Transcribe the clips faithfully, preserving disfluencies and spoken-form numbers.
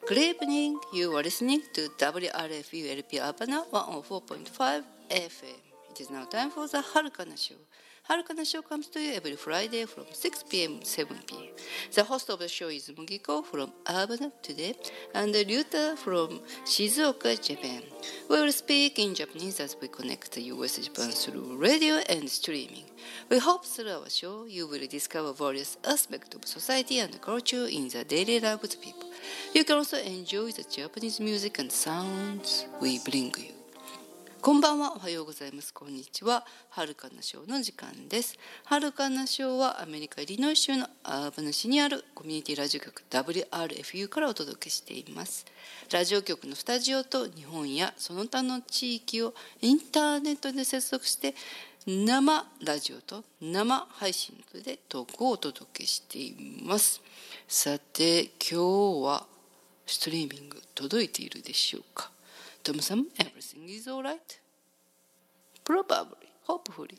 Good evening. You are listening to ダブリューアールエフユーエルピー Urbana ワンオーフォーポイントファイブ エフエム. It is now time for the Harukana Show. Harukana Show comes to you every Friday from six p.m. to seven p.m. The host of the show is Mugiko from Urbana today and Ryuta from Shizuoka, Japan. We will speak in Japanese as we connect the U S Japan through radio and streaming. We hope through our show you will discover various aspects of society and culture in the daily life of the people. You can also enjoy the Japanese music and sounds we bring you. こんばんは、おはようございます、こんにちは。はるかなショーの時間です。はるかなショーはアメリカイリノイ州のアーバナ市にあるコミュニティラジオ局 ダブリューアールエフユー からお届けしています。ラジオ局のスタジオと日本やその他の地域をインターネットで接続して生ラジオと生配信でトークをお届けしています。さて、今日はストリーミング届いているでしょうか。トムさん、everything is alright? Probably, hopefully.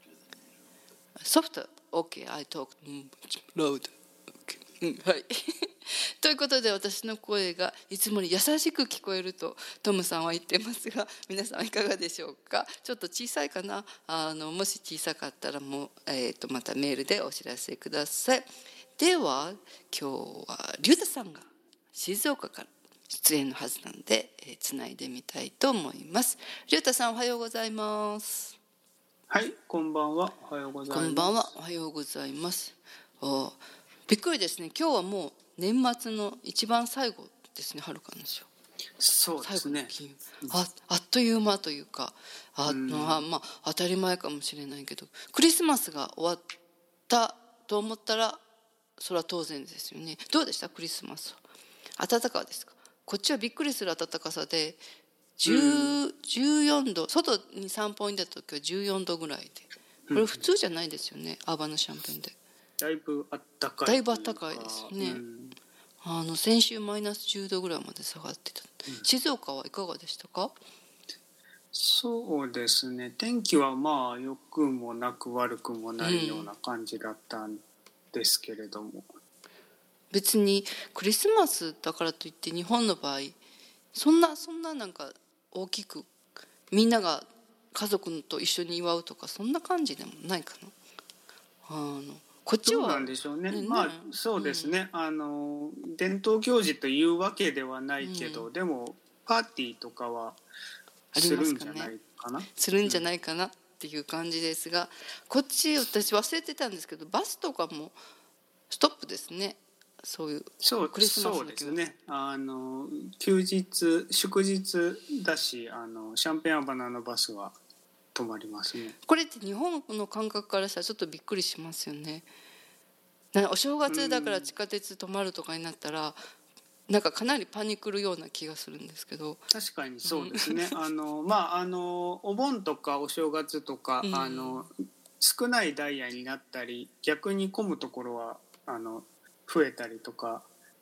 Softer. Okay, I talked loud. Okay. はい。ということで、私の声がいつもに優しく聞こえるとトムさんは言ってますが、皆さんいかがでしょうか。ちょっと小さいかな。あのもし小さかったらもう、えー、とまたメールでお知らせください。では、今日はリュウタさんが静岡から出演のはずなので、えー、つないでみたいと思います。リュウタさん、おはようございます。 はい、こんばんは。おはようございます。 こんばんは。おはようございます。おびっくりですね。今日はもう年末の一番最後ですね、はるかのショー。 そうですね。 あ, あっという間というか、あのあ、まあ、当たり前かもしれないけど、クリスマスが終わったと思ったらそれは当然ですよね。どうでしたクリスマスは。暖かですか。こっちはびっくりする暖かさでじゅう、じゅうよんど、外に散歩に出た時はじゅうよんどぐらいで、これ普通じゃないですよね、アーバナシャンペンで。 だいぶ暖かい。 だいぶ暖かいですね。あの先週マイナスじゅうどぐらいまで下がってた。静岡はいかがでしたか。 そうですね、天気はまあ良くもなく悪くもないような感じだったんですけれども、うん、 別にクリスマスだからといって日本の場合そんなそんななんか大きくみんなが家族と一緒に祝うとかそんな感じでもないかな。あのこっちはどうなんでしょうね。 ねまあそうですね、うん、あの伝統行事というわけではないけど、うん、でもパーティーとかはするんじゃないかな。 するんじゃないかなっていう感じですが、こっち私忘れてたんですけどバスとかもストップですね。そういうクリスマスのそうですね、あの休日祝日だし、あのシャンペンアバナのバスは止まりますね。 これって日本の感覚からしたらちょっとびっくりしますよね。お正月だから地下鉄止まるとかになったら、うん、なんかかなりパニクるような気がするんですけど。 確かにそうですね、うん、あのまああのお盆とかお正月とか、うん、あの少ないダイヤになったり逆に混むところはあの増えたりとか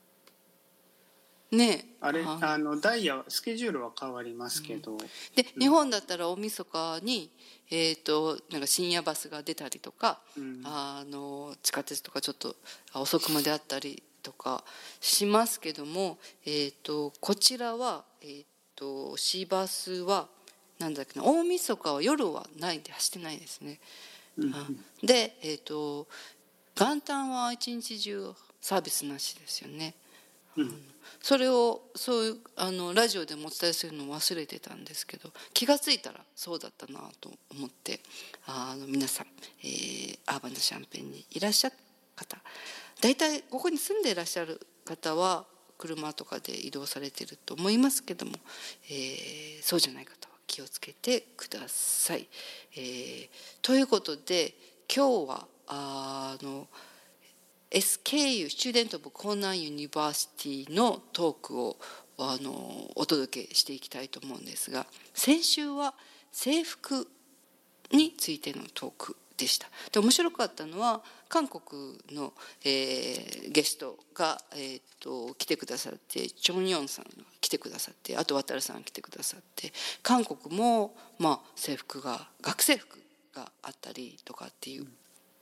ね、 あれああのダイヤスケジュールは変わりますけど、うん、 で日本だったら大晦日に、えー、となんか深夜バスが出たりとか、うん、あの地下鉄とかちょっと遅くまであったりとかしますけども、えー、とこちらは、えー、と市バスはなんだっけな、大晦日は夜はないんで走ってないですね、うん、で、えー、と元旦は一日中サービスなしですよね、うん、それをそういうあのラジオでもお伝えするのを忘れてたんですけど、気がついたらそうだったなと思って、あの皆さん、えー、アーバナシャンペンにいらっしゃる方、だいたいここに住んでいらっしゃる方は車とかで移動されていると思いますけども、えー、そうじゃない方は気をつけてください、えー、ということで今日はあの エスケーユー Student of Konan University のトークをあのお届けしていきたいと思うんですが、先週は制服についてのトークでした。で面白かったのは韓国の、えー、ゲストが、えー、と来てくださって、チョンヨンさんが来てくださって、あと渡さんが来てくださって、韓国も、まあ、制服が学生服があったりとかっていう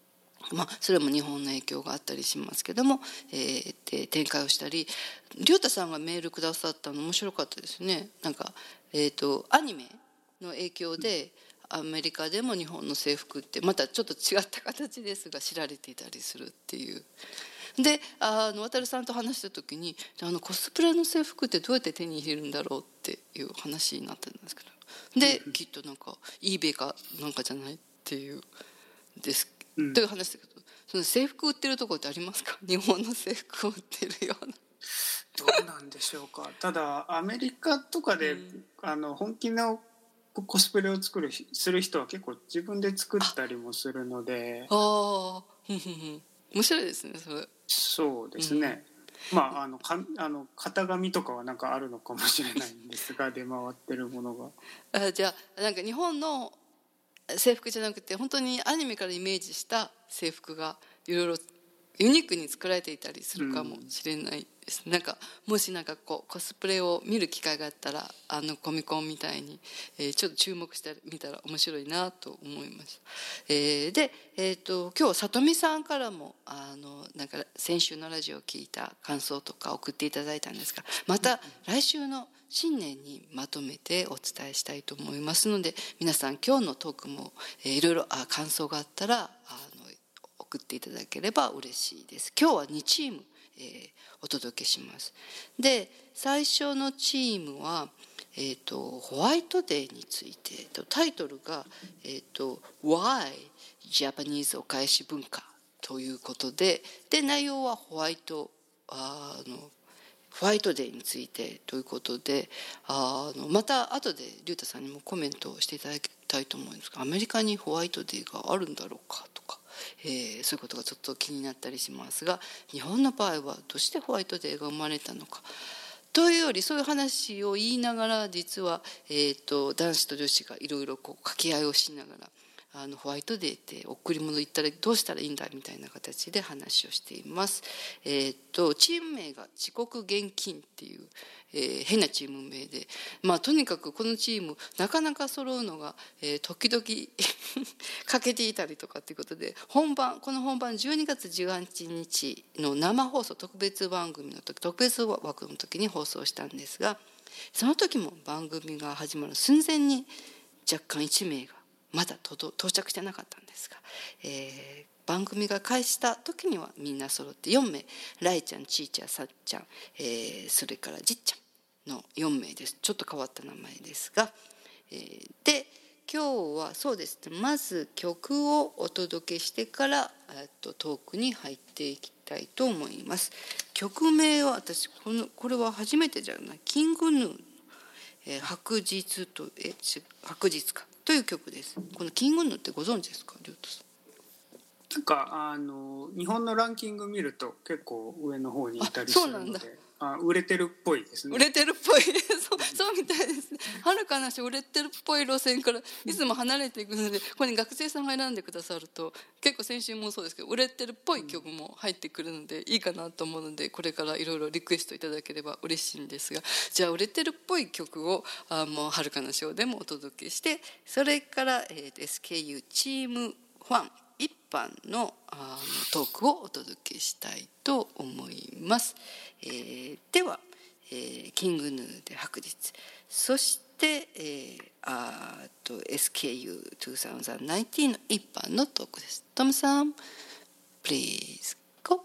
まあ、それも日本の影響があったりしますけども、えー、で展開をしたり、亮太さんがメールくださったの面白かったですね。なんか、えーと、アニメの影響でアメリカでも日本の制服ってまたちょっと違った形ですが知られていたりするっていう。で、あの渡さんと話した時に、あのコスプレの制服ってどうやって手に入れるんだろうっていう話になったんですけど、できっとなんか eBay かなんかじゃないっていうですうん、という話だけど、その制服売ってるところってありますか？日本の制服を売ってるような。 どうなんでしょうか。ただアメリカとかで、うん、あの本気のコスプレを作るする人は結構自分で作ったりもするので、 ああ、面白いですねそれ。 そうですね、うん、まああのかあの型紙とかはなんかあるのかもしれないんですが出回ってるものがあ、じゃあなんか日本の制服じゃなくて本当にアニメからイメージした制服がいろいろユニークに作られていたりするかもしれないです、うん、なんかもしなんかこうコスプレを見る機会があったらあのコミコンみたいに、えー、ちょっと注目してみたら面白いなと思いました、えー、で、えー、と今日里見さんからもあのなんか先週のラジオを聞いた感想とか送っていただいたんですが、また来週の新年にまとめてお伝えしたいと思いますので、皆さん今日のトークも、えー、いろいろあ感想があったらあの送っていただければ嬉しいです。今日はにチーム、えー、お届けします。で最初のチームは、えー、とホワイトデーについて、タイトルが、えー、と Why Japanese お返し文化ということで、で内容はホワイトあのホワイトデーについてということで、あのまた後で龍太さんにもコメントをしていただきたいと思うんですが、アメリカにホワイトデーがあるんだろうかとか、えー、そういうことがちょっと気になったりしますが、日本の場合はどうしてホワイトデーが生まれたのかというより、そういう話を言いながら実は、えー、と男子と女子がいろいろ掛け合いをしながら、あのホワイトデーって贈り物言ったらどうしたらいいんだみたいな形で話をしています。えー、とチーム名が遅刻現金っていう、えー、変なチーム名で、まあ、とにかくこのチームなかなか揃うのが、えー、時々欠けていたりとかっていうことで、本番この本番じゅうにがつじゅうはちにちの生放送特別番組の時特別枠の時に放送したんですが、その時も番組が始まる寸前に若干いち名がまだ到着してなかったんですが、えー、番組が開始した時にはみんな揃ってよん名、ライちゃん、ちーちゃん、さっちゃん、えー、それからじっちゃんのよん名です。ちょっと変わった名前ですが、えー、で今日はそうですね、まず曲をお届けしてから、えっと、トークに入っていきたいと思います。曲名は私このこれは初めてじゃない、キングヌーの、えー、白日とえ白日かという曲です。このキングヌーってご存知ですか、亮太さん。 なんかあの日本のランキング見ると結構上の方にいたりするので、あ、売れてるっぽいですね。 売れてるっぽいそうそうみたいですね。はるかなし売れてるっぽい路線からいつも離れていくので、ここに学生さんが選んでくださると結構先週もそうですけど売れてるっぽい曲も入ってくるのでいいかなと思うので、これからいろいろリクエストいただければ嬉しいんですが、じゃあ売れてるっぽい曲をあもうはるかなしでもお届けして、それから、えー、エスケーユー チームファン一般 の, あのトークをお届けしたいと思います。えー、では、えー、キングヌーで白日、そして、えー、あと エスケーユーにせんじゅうきゅうの一般のトークです。トムさん Please go。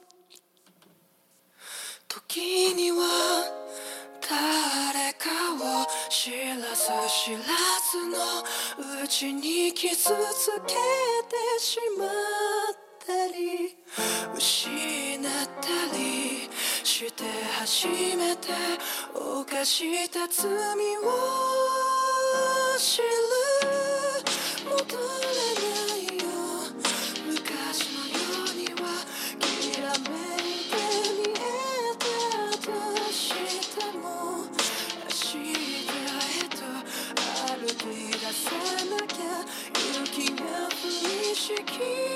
時には誰かを知らず知らずのうちに傷つけてしまったり失ったりして初めて犯した罪を知る。戻れないよ昔のようにはきらめいて見えたとしても明日へと歩き出さなきゃ勇気が降りしき